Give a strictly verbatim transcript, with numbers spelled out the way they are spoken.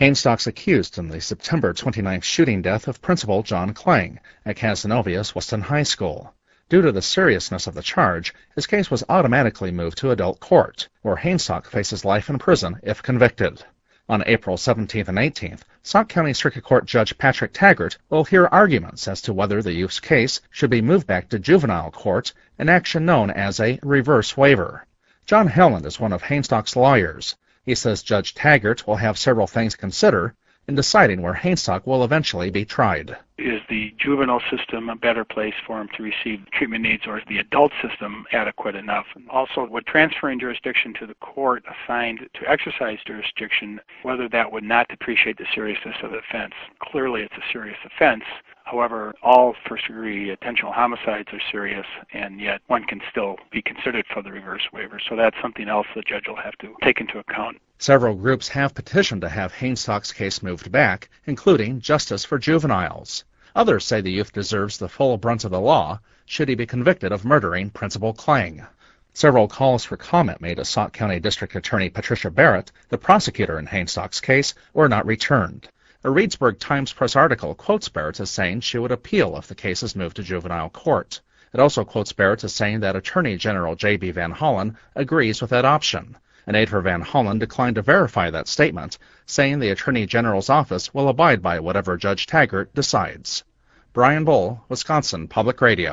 Hainstock's accused in the September twenty-ninth shooting death of Principal John Klang at Casanovias Weston High School. Due to the seriousness of the charge, his case was automatically moved to adult court, where Hainstock faces life in prison if convicted. On April seventeenth and eighteenth, Sauk County Circuit Court Judge Patrick Taggart will hear arguments as to whether the youth's case should be moved back to juvenile court, an action known as a reverse waiver. John Helland is one of Hainstock's lawyers. He says Judge Taggart will have several things to consider in deciding where Hainstock will eventually be tried. Is the juvenile system a better place for him to receive treatment needs, or is the adult system adequate enough? And also, would transferring jurisdiction to the court assigned to exercise jurisdiction, whether that would not depreciate the seriousness of the offense? Clearly, it's a serious offense. However, all first-degree intentional homicides are serious, and yet one can still be considered for the reverse waiver. So that's something else the judge will have to take into account. Several groups have petitioned to have Hainstock's case moved back, including Justice for Juveniles. Others say the youth deserves the full brunt of the law should he be convicted of murdering Principal Klang. Several calls for comment made to Sauk County District Attorney Patricia Barrett, the prosecutor in Hainstock's case, were not returned. A Reedsburg Times-Press article quotes Barrett as saying she would appeal if the case is moved to juvenile court. It also quotes Barrett as saying that Attorney General J B Van Hollen agrees with that option. An aide for Van Hollen declined to verify that statement, saying the Attorney General's office will abide by whatever Judge Taggart decides. Brian Bull, Wisconsin Public Radio.